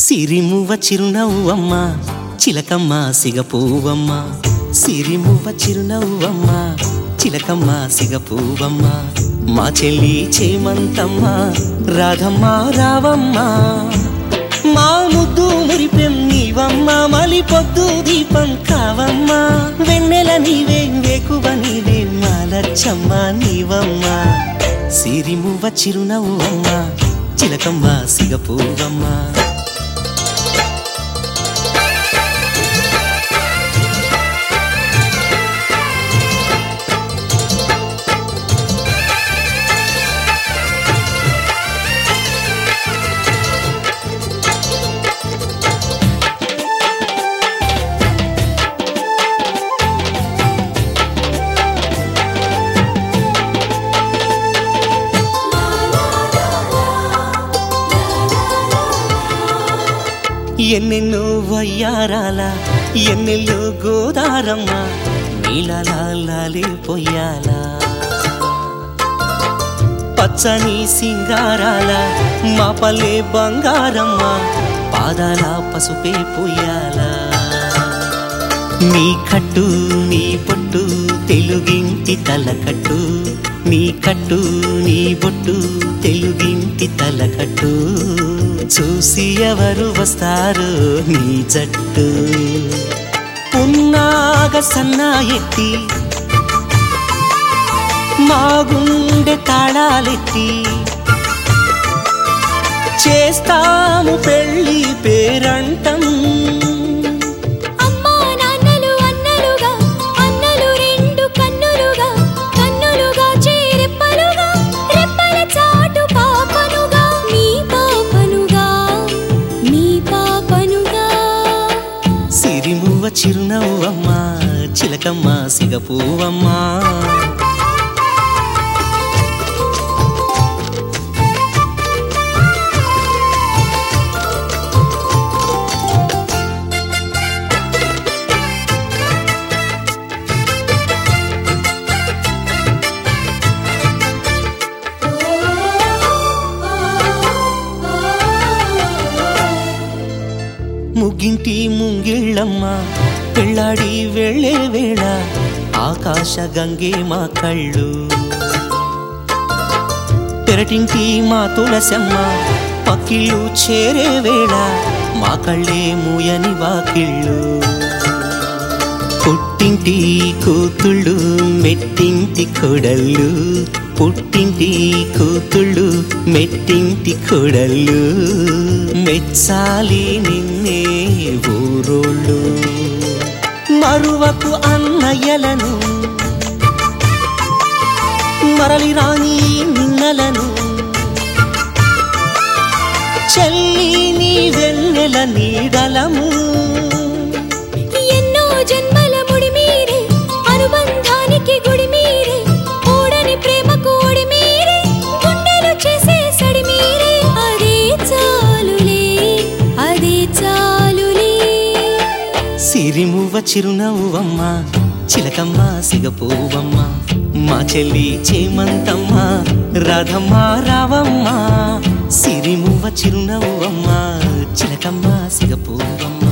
సిరిమువ్వ చిరునవ్వమ్మ చిలకమ్మ సిగపువ్వమ్మ సిరిమువ్వ చిరునవ్వమ్మ చిలకమ్మ సిగపువ్వమ్మ మా చెల్లి చేమంతమ్మ రాధమ్మ రావమ్మ మా ముద్దు మురిపెం నీవమ్మ మలి పొద్దు దీపం కావమ్మ వెన్నెల నీవే వేకువ నీవే మా లచ్చమ్మ నీవమ్మ సిరిమువ్వ చిరునవ్వమ్మ చిలకమ్మ సిగపువ్వమ్మ ఎన్నెన్నో వయ్యారాల ఎన్నెల్లో గోదారమ్మ నీలాలే పొయ్యాల పచ్చని సింగారాల మా పల్లె బంగారమ్మ పాదాల పసుపే పొయ్యాల నీ కట్టు నీ పొట్టు తెలుగింటి తలకట్టు నీ కట్టు నీ బొట్టు తెలుగింటి తలకట్టు చూసి ఎవరు వస్తారు నీ జట్టు పున్నాగ సన్నా ఎత్తి మా గుండె తాళాలెత్తి చేస్తాము పెళ్ళి పేరంటం చిరునవ్వమ్మ చిలకమ్మ సిగపువ్వమ్మ ముగ్గింటి ముంగిళ్ళమ్మ పెళ్ళాడి వెళ్ళే వేళ ఆకాశ గంగే మా కళ్ళు పెరటింటి మా తులసమ్మ పక్కిళ్ళు చేరే వేళ మా కళ్ళే మూయని వాకిళ్ళు పుట్టింటి కూతుళ్ళు మెట్టింటి కొడళ్ళు పుట్టింటి కూతుళ్ళు మెట్టింటి కొడళ్ళు మెచ్చాలి నిన్నే ఊరోళ్ళు మరువకు అన్నయ్యలను మరలి రాని నిన్నలను చెల్లి నీ వెన్నెల నీడలము ఎన్నో జన్మల ముడి మీరే అనుబంధానికి గుడి మీరే ఓడని ప్రేమకు ఓడి మీరే గుండెలు చేసే సడి మీరే అదే చాలులే అదే చాలులే సిరిమువ్వ చిరునవ్వమ్మ చిలకమ్మ సిగపువ్వమ్మ మా చెల్లి చేమంతమ్మ రాధమ్మ రావమ్మ సిరిమువ్వ చిరునవ్వమ్మ చిలకమ్మ సిగపువ్వమ్మ